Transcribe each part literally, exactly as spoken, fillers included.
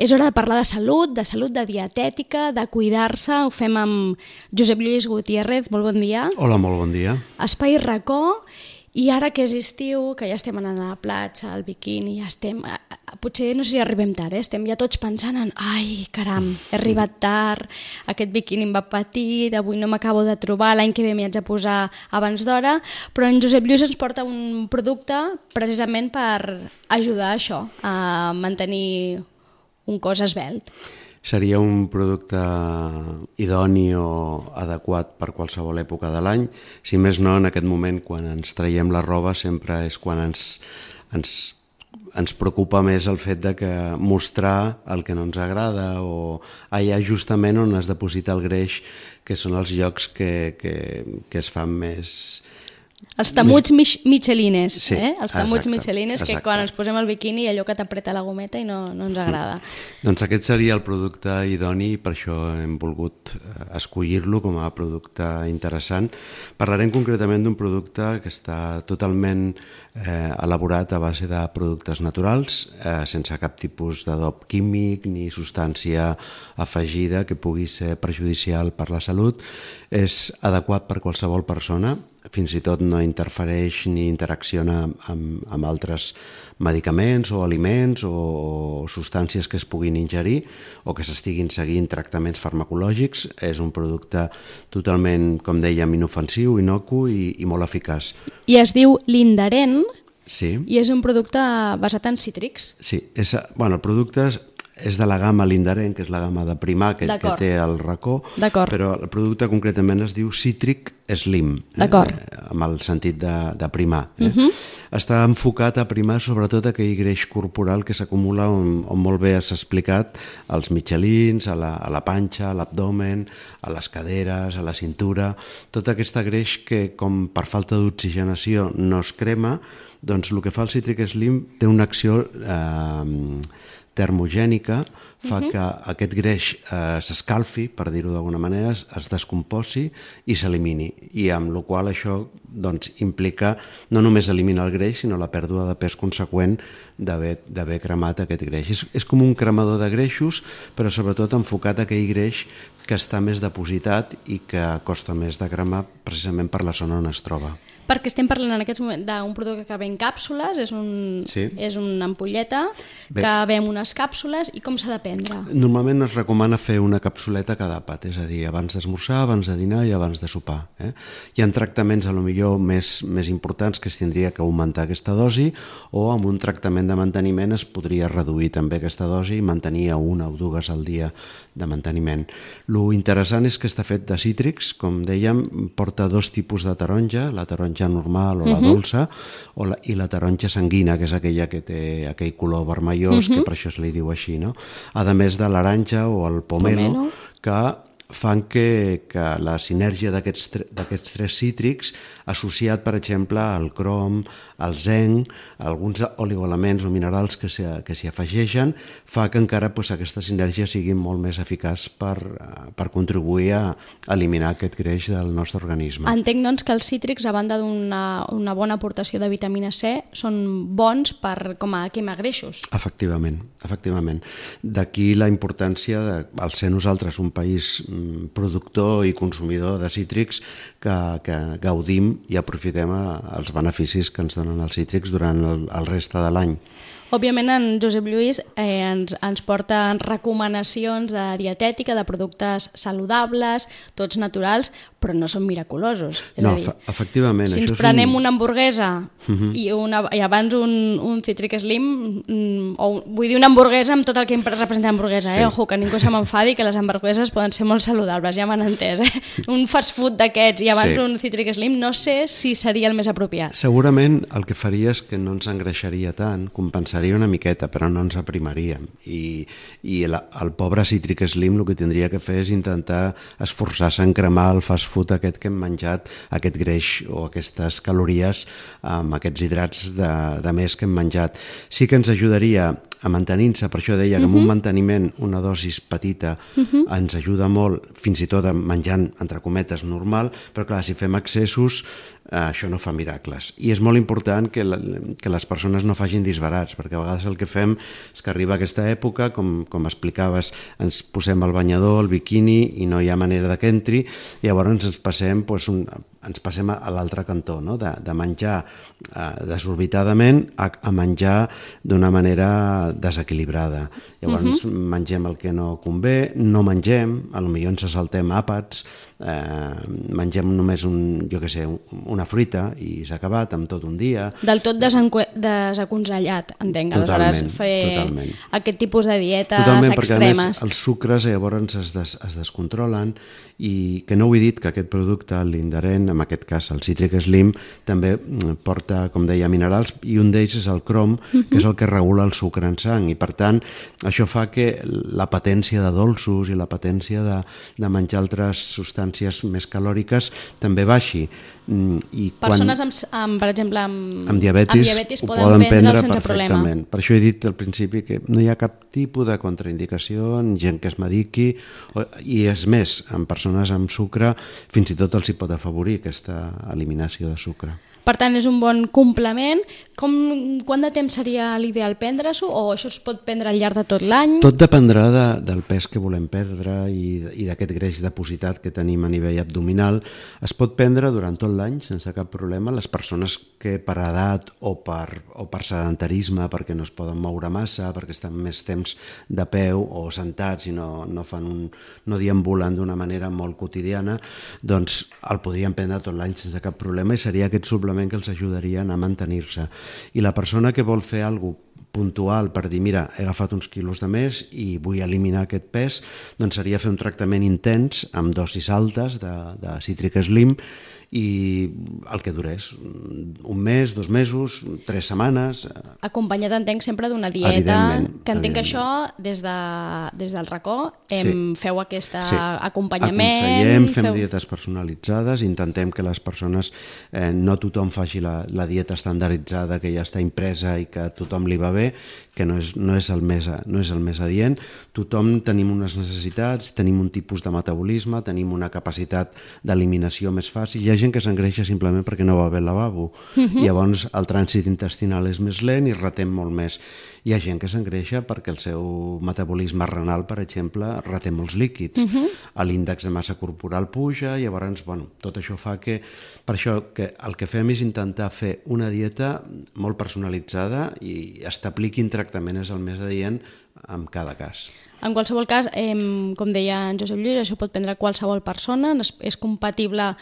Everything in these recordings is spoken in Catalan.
És hora de parlar de salut, de salut, de dietètica, de cuidar-se. Ho fem amb Josep Lluís Gutiérrez. Molt bon dia. Hola, molt bon dia. Espai Racó. I ara que és estiu, que ja estem anant a la platja, al biquini, ja estem... Potser no sé si arribem tard, eh? Estem ja tots pensant en ai, caram, he arribat tard, aquest biquini em va petit, avui no m'acabo de trobar, l'any que ve m'hi haig de posar abans d'hora, però en Josep Lluís ens porta un producte precisament per ajudar a això, a mantenir un cos esvelt. Seria un producte idoni o adequat per qualsevol època de l'any. Si més no, en aquest moment, quan ens traiem la roba, sempre és quan ens, ens, ens preocupa més el fet de que mostrar el que no ens agrada o allà justament on es deposita el greix, que són els llocs que, que, que es fan més... Els temuts mich michelines, sí, eh? Els temuts exacte, michelines que exacte. quan ens posem el biquini allò que t'apreta la gometa i no, no ens agrada. Mm. Doncs aquest seria el producte idoni i per això hem volgut escollir-lo com a producte interessant. Parlarem concretament d'un producte que està totalment eh, elaborat a base de productes naturals, eh, sense cap tipus d'adob químic ni substància afegida que pugui ser perjudicial per la salut. És adequat per qualsevol persona, fins i tot no interfereix ni interacciona amb, amb altres medicaments o aliments o, o substàncies que es puguin ingerir o que s'estiguin seguint tractaments farmacològics. És un producte totalment, com dèiem, inofensiu, inocu i, i molt eficaç. I es diu Lindaren, sí. I és un producte basat en cítrics. Sí, és, bueno, el producte és, és de la gamma Lindaren, que és la gamma de primar que, que té el racó, però el producte concretament es diu Citric Slim, eh, amb el sentit de, de primar. Eh? Uh-huh. Està enfocat a primar sobretot aquell greix corporal que s'acumula on, on molt bé s'ha explicat als mitjalins, a la, a la panxa, a l'abdomen, a les caderes, a la cintura, tota aquesta greix que com per falta d'oxigenació no es crema, doncs el que fa el Citric Slim té una acció eh, termogènica, fa uh-huh. que aquest greix eh, s'escalfi, per dir-ho d'alguna manera, es, es descomposi i s'elimini. I amb la qual això doncs, implica no només eliminar el greix, sinó la pèrdua de pes conseqüent d'haver cremat aquest greix. És, és com un cremador de greixos, però sobretot enfocat a aquell greix que està més depositat i que costa més de cremar precisament per la zona on es troba. Perquè estem parlant en aquests moments d'un producte que ve en càpsules, és, un, sí. és una ampolleta Bé. que ve amb unes càpsules, i com s'ha de prendre? Normalment es recomana fer una capsuleta cada àpat, és a dir, abans d'esmorzar, abans de dinar i abans de sopar. Eh? Hi ha tractaments a lo millor més, més importants que es tindria que augmentar aquesta dosi, o amb un tractament de manteniment es podria reduir també aquesta dosi i mantenir a una o dues al dia de manteniment. Lo interessant és que està fet de cítrics, com dèiem, porta dos tipus de taronja, la taronja normal o la dolça, o la, i la taronja sanguina, que és aquella que té aquell color vermellós, uh-huh. que per això se li diu així, no? A més de l'aranja o el pomelo, pomelo. que fan que, que la sinergia d'aquests tres cítrics, associat, per exemple, al crom, al zinc, alguns oligoelements o minerals que s'hi afegeixen, fa que encara pues, aquesta sinergia sigui molt més eficaç per, per contribuir a eliminar aquest greix del nostre organisme. Entenc, doncs, que els cítrics, a banda d'una una bona aportació de vitamina C, són bons per, com a quemagreixos. Efectivament, efectivament. D'aquí la importància, de, al ser nosaltres un país productor i consumidor de cítrics, que, que gaudim i aprofitem els beneficis que ens donen els cítrics durant el, el reste de l'any. Òbviament, en Josep Lluís eh, ens, ens porta recomanacions de dietètica, de productes saludables, tots naturals, però no són miraculosos. És no, a dir, efectivament. Si ens això prenem un... una hamburguesa uh-huh. i, una, i abans un, un Citric Slim, mm, o vull dir una hamburguesa amb tot el que representa hamburguesa, sí. eh? Ojo, que ningú se m'enfadi, que les hamburgueses poden ser molt saludables, ja m'han entès. Eh? Un fast food d'aquests i abans sí. un Citric Slim, no sé si seria el més apropiat. Segurament el que faria és que no ens engreixaria tant, compensaria una miqueta, però no ens aprimaríem. I, i la, el pobre Citric Slim el que tindria que fer és intentar esforçar-se en cremar el fast food aquest que hem menjat, aquest greix o aquestes calories amb aquests hidrats de, de més que hem menjat. Sí que ens ajudaria a mantenir-se, per això deia que amb uh-huh. un manteniment, una dosis petita, uh-huh. ens ajuda molt, fins i tot menjant, entre cometes, normal, però clar, si fem excessos, eh, això no fa miracles. I és molt important que, la, que les persones no facin disbarats, perquè perquè a vegades el que fem és que arriba aquesta època, com, com explicaves, ens posem el banyador, el biquini, i no hi ha manera de que entri, i llavors ens passem, doncs, un, ens passem a l'altre cantó, no? de, de menjar eh, desorbitadament a, a menjar d'una manera desequilibrada. Llavors uh -huh. mengem el que no convé, no mengem, potser ens saltem àpats, eh, mengem només un, jo què sé, una fruita i s'ha acabat amb tot un dia. Del tot desaconsellat, entenc, aleshores fer totalment. Aquest tipus de dietes totalment, extremes. Perquè a més els sucres llavors es, des, es descontrolen, i que no ho he dit, que aquest producte, l'Indaren, en aquest cas el Cítric Slim, també porta, com deia, minerals, i un d'ells és el crom, uh-huh. que és el que regula el sucre en sang, i per tant això fa que la patència de dolços i la patència de, de menjar altres substàncies més calòriques també baixi. I persones quan, amb, amb, per exemple, amb, amb diabetis, amb diabetis poden, poden prendre sense problema. Per això he dit al principi que no hi ha cap tipus de contraindicació en gent que es mediqui, i és més, en persones amb sucre fins i tot els hi pot afavorir aquesta eliminació de sucre. Per tant, és un bon complement. Com, quant de temps seria l'ideal prendre-s'ho, o això es pot prendre al llarg de tot l'any? Tot dependrà de, del pes que volem perdre i, i d'aquest greix depositat que tenim a nivell abdominal. Es pot prendre durant tot l'any sense cap problema. Les persones que per edat o per, o per sedentarisme, perquè no es poden moure massa, perquè estan més temps de peu o sentats i no, no, fan un, no deambulen d'una manera molt quotidiana, doncs el podrien prendre tot l'any sense cap problema, i seria aquest suplement que els ajudarien a mantenir-se. I la persona que vol fer alguna cosa puntual per dir, mira, he agafat uns quilos de més i vull eliminar aquest pes, doncs seria fer un tractament intens amb dosis altes de, de Cítric Slim, i el que durés un mes, dos mesos, tres setmanes. Acompanyat, entenc, sempre d'una dieta, que entenc que això des, de, des del racó em, sí. feu aquest sí. acompanyament. Aconsellem, fem feu... dietes personalitzades, intentem que les persones, eh, no tothom faci la, la dieta estandarditzada que ja està impresa i que a tothom li va bé, que no és, no és, el, més, no és el més adient. Tothom tenim unes necessitats, tenim un tipus de metabolisme, tenim una capacitat d'eliminació més fàcil. Hi ha gent que s'engreixa simplement perquè no va bé al lavabo. Uh-huh. Llavors el trànsit intestinal és més lent i retem molt més. Hi ha gent que s'engreixa perquè el seu metabolisme renal, per exemple, reté molts líquids. Uh-huh. L'índex de massa corporal puja, i llavors, bueno, tot això fa que... Per això que el que fem és intentar fer una dieta molt personalitzada i establir quin tractament és el més adient en cada cas. En qualsevol cas, eh, com deia en Josep Lluís, això pot prendre qualsevol persona, és, és compatible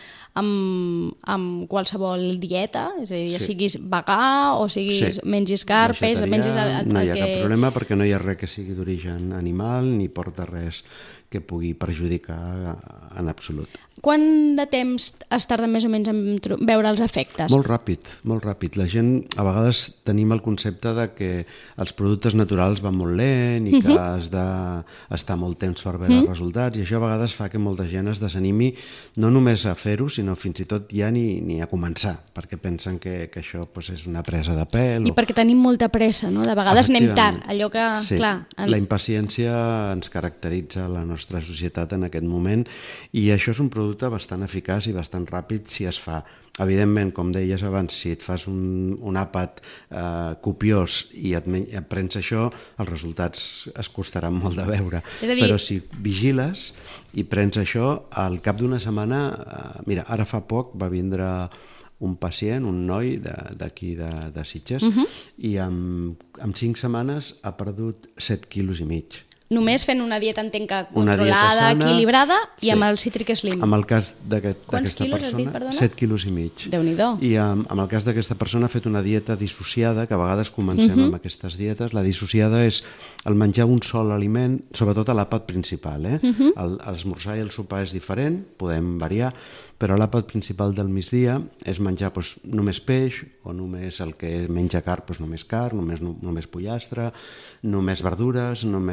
amb, amb qualsevol dieta, és a dir, ja sí. siguis vegà o siguis sí. mengis carpes, mengis el, el, no hi ha que... cap problema, perquè no hi ha res que sigui d'origen animal ni porta res que pugui perjudicar en absolut. Quant de temps es tarda més o menys en veure els efectes? Molt ràpid, molt ràpid. La gent, a vegades tenim el concepte de que els productes naturals van molt lent i que uh-huh. has d'estar molt temps per veure uh-huh. els resultats, i això a vegades fa que molta gent es desanimi no només a fer-ho, sinó fins i tot ja ni, ni a començar, perquè pensen que, que això pues, és una presa de pèl. I o... perquè tenim molta pressa, no? De vegades anem tard, allò que... Sí. Clar, en... La impaciència ens caracteritza la nostra societat en aquest moment, i això és un producte bastant eficaç i bastant ràpid si es fa. Evidentment, com deies abans, si et fas un, un àpat eh, copiós i et, et prens això, els resultats es costaran molt de veure. Dir... Però si vigiles i prens això, al cap d'una setmana... Eh, mira, ara fa poc va vindre un pacient, un noi d'aquí de, de, de Sitges, uh-huh. i en, en cinc setmanes ha perdut set quilos i mig. Només fent una dieta, entenc que controlada, sana, equilibrada, i sí. amb el Cítric Slim. En el cas d'aquesta quilos persona, has dit, perdona? set quilos i mig. Déu-n'hi-do. I en, en el cas d'aquesta persona ha fet una dieta dissociada, que a vegades comencem uh-huh. amb aquestes dietes. La dissociada és el menjar un sol aliment, sobretot a l'àpat principal. Eh? Uh-huh. El, l'esmorzar i el sopar és diferent, podem variar, però l'àpat principal del migdia és menjar doncs, només peix, o només el que menja carn, doncs, només carn, només, només pollastre, només verdures, només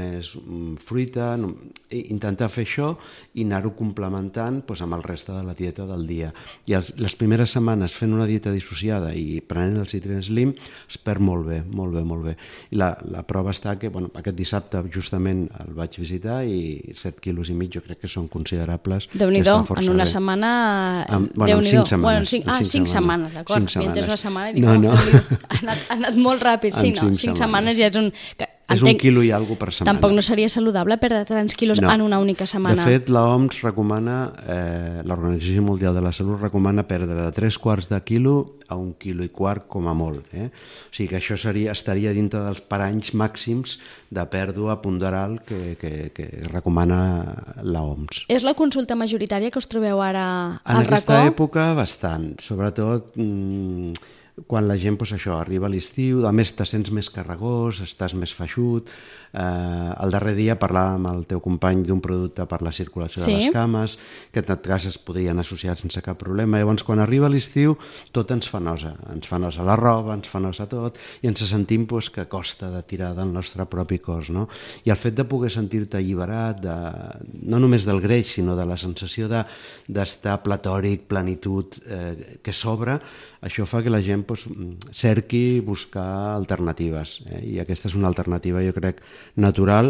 fruita, intentar fer això i anar-ho complementant doncs, amb el reste de la dieta del dia. I els, les primeres setmanes fent una dieta dissociada i prenent el Citric Slim es perd molt bé, molt bé, molt bé. I la, la prova està que bueno, aquest dissabte justament el vaig visitar i set quilos i mig jo crec que són considerables. Déu-n'hi-do, en una bé. setmana... En, bueno, en cinc setmanes. Bueno, cinc, ah, cinc, cinc setmanes, d'acord. M'hi entès una setmana i dic, no, no. ha, anat, ha anat molt ràpid. Sí, no, cinc, cinc setmanes ja és un... Que, és entenc, un quilo i alguna per setmana. Tampoc no seria saludable perdre tants quilos no. en una única setmana. De fet, l'O M S recomana, eh, l'Organització Mundial de la Salut recomana perdre de tres quarts de quilo a un quilo i quart com a molt. Eh? O sigui que això seria, estaria dintre dels paranys màxims de pèrdua ponderal que, que, que recomana l'O M S. És la consulta majoritària que us trobeu ara al racó? En aquesta època, bastant. Sobretot... Mmm, quan la gent, doncs això, arriba a l'estiu, a més te sents més carregós, estàs més feixut. Eh, el darrer dia parlàvem amb el teu company d'un producte per la circulació sí. de les cames, que en tot cas es podrien associar sense cap problema. Llavors, quan arriba l'estiu, tot ens fa nosa. Ens fa nosa la roba, ens fa nosa tot, i ens sentim doncs, que costa de tirar del nostre propi cos. No? I el fet de poder sentir-te alliberat, de, no només del greix, sinó de la sensació de, d'estar platòric, plenitud, eh, que s'obre, això fa que la gent doncs, cerqui buscar alternatives. Eh? I aquesta és una alternativa, jo crec, natural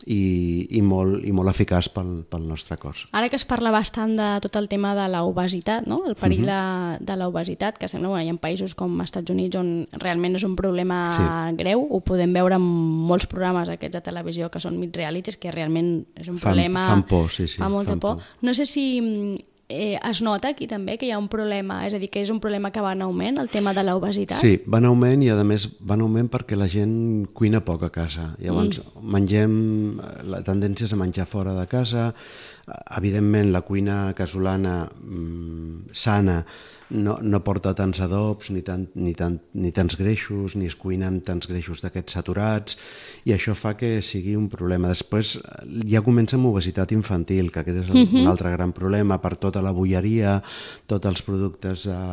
i, i, molt, i molt eficaç pel, pel nostre cos. Ara que es parla bastant de tot el tema de l'obesitat, no? El perill uh-huh. de, de l'obesitat, que sembla, bueno, hi ha països com els Estats Units on realment és un problema sí. greu, ho podem veure en molts programes aquests de televisió que són mid-realities, que realment és un fan, problema... Fan por, sí, sí. Fa molta fan por. por. No sé si... Eh, es nota aquí també que hi ha un problema, és a dir, que és un problema que va en augment, el tema de l'obesitat? Sí, va en augment i a més va en augment perquè la gent cuina poc a casa. Llavors mm. mengem, la tendència és a menjar fora de casa, evidentment la cuina casolana mmm, sana no, no porta tants adobs ni, tant, ni, tant, ni tants greixos, ni es cuina amb tants greixos d'aquests saturats, i això fa que sigui un problema. Després ja comença amb obesitat infantil, que aquest és el, mm-hmm. un altre gran problema per tota la bolleria, tots els productes de,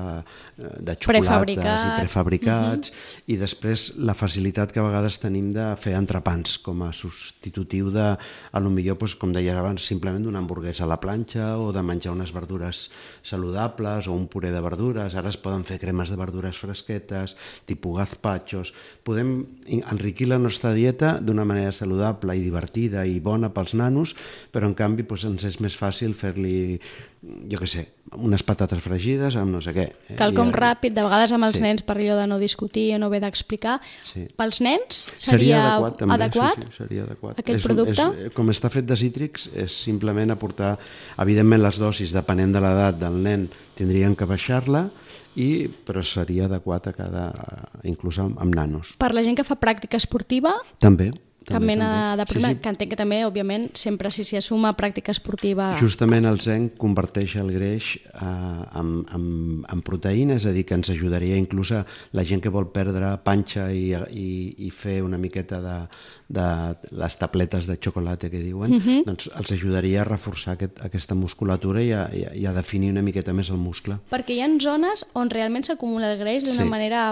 de xocolates prefabricats. i prefabricats, mm-hmm. i després la facilitat que a vegades tenim de fer entrepans com a substitutiu de, a lo millor, doncs, com deies abans, simplement d'una hamburguesa a la planxa o de menjar unes verdures saludables o un puré de verdures. Ara es poden fer cremes de verdures fresquetes, tipus gazpachos. Podem enriquir la nostra dieta d'una manera saludable i divertida i bona pels nanos, però en canvi doncs, ens és més fàcil fer-li, jo què sé, unes patates fregides amb no sé què. Quelcom I, ràpid, de vegades amb els sí. nens per allò de no discutir o no haver d'explicar. Sí. Pels nens seria, seria adequat, també, adequat? Sí, sí, seria adequat. Aquell és, producte? És, com està fet de cítrics, és simplement aportar, evidentment les dosis, depenent de l'edat del nen, tindrien que baixar-la, i, però seria adequat a cada, inclús amb, amb nanos. Per la gent que fa pràctica esportiva? També. Cap també, mena també. de problema, sí, sí. que entenc que també, òbviament, sempre si s'hi assuma pràctica esportiva... Justament el zinc converteix el greix eh, en, en, en proteïna, és a dir, que ens ajudaria inclús a la gent que vol perdre panxa i, i, i fer una miqueta de, de les tabletes de xocolata que diuen, uh-huh. doncs els ajudaria a reforçar aquest, aquesta musculatura i a, i a definir una miqueta més el muscle. Perquè hi ha zones on realment s'acumula el greix d'una sí. manera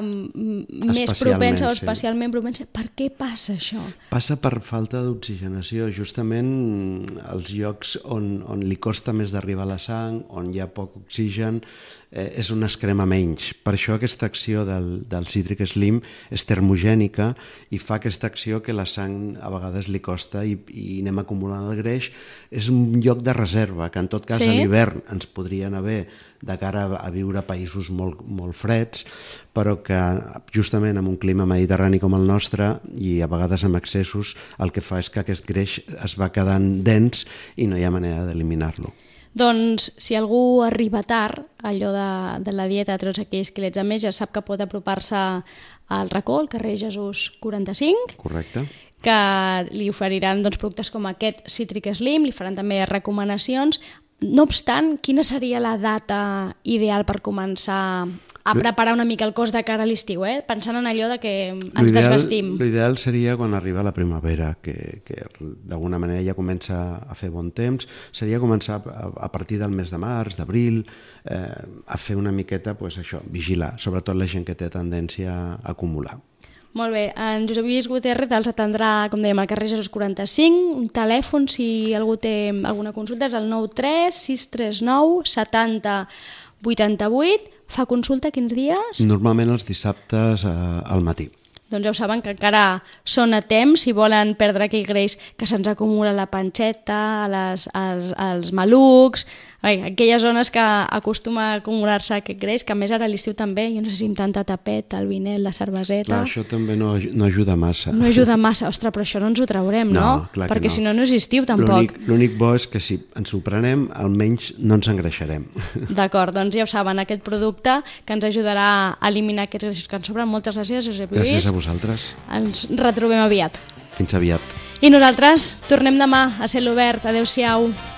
més propensa o especialment sí. propensa. Per què passa això? Passa per falta d'oxigenació, justament els llocs on, on li costa més d'arribar a la sang, on hi ha poc oxigen, eh, és on es crema menys. Per això aquesta acció del, del Citric Slim és termogènica i fa aquesta acció que la sang a vegades li costa i, i anem acumulant el greix. És un lloc de reserva, que en tot cas sí? a l'hivern ens podria anar bé de cara a viure a països molt, molt freds, però que justament en un clima mediterrani com el nostre i a vegades amb excessos, el que fa és que aquest greix es va quedant dens i no hi ha manera d'eliminar-lo. Doncs si algú arriba tard, allò de, de la dieta de tots aquells quilets a més, ja sap que pot apropar-se al racó, al carrer Jesús quaranta-cinc. Correcte. Que li oferiran doncs, productes com aquest Citric Slim, li faran també recomanacions. No obstant, quina seria la data ideal per començar a preparar una mica el cos de cara a l'estiu, eh? Pensant en allò de que ens desvestim? L'ideal seria quan arriba la primavera, que, que d'alguna manera ja comença a fer bon temps. Seria començar a, a partir del mes de març, d'abril, eh, a fer una miqueta, pues, això, vigilar, sobretot la gent que té tendència a acumular. Molt bé, en Josep Lluís Gutiérrez els atendrà, com dèiem, al carrer Jesús quaranta-cinc. Un telèfon, si algú té alguna consulta, és el nou tres sis tres nou setanta vuitanta-vuit. Fa consulta quins dies? Normalment els dissabtes eh, al matí. Doncs ja ho saben que encara són a temps si volen perdre aquell greix que se'ns acumula a la panxeta, a les, als, als malucs, ai, aquelles zones que acostuma a acumular-se aquest greix, que a més ara a l'estiu també, jo no sé si amb tanta tapeta, el vinet, la cerveseta... Clar, això també no, no ajuda massa. No ajuda massa, ostres, però això no ens ho traurem, no? No, clar que Perquè no. si no, no és estiu tampoc. L'únic bo és que si ens ho prenem, almenys no ens engreixarem. D'acord, doncs ja ho saben, aquest producte que ens ajudarà a eliminar aquests greixos que ens sobren. Moltes gràcies, Josep Lluís. Gràcies a vosaltres. Ens retrobem aviat. Fins aviat. I nosaltres tornem demà a Cel Obert. Adéu-siau.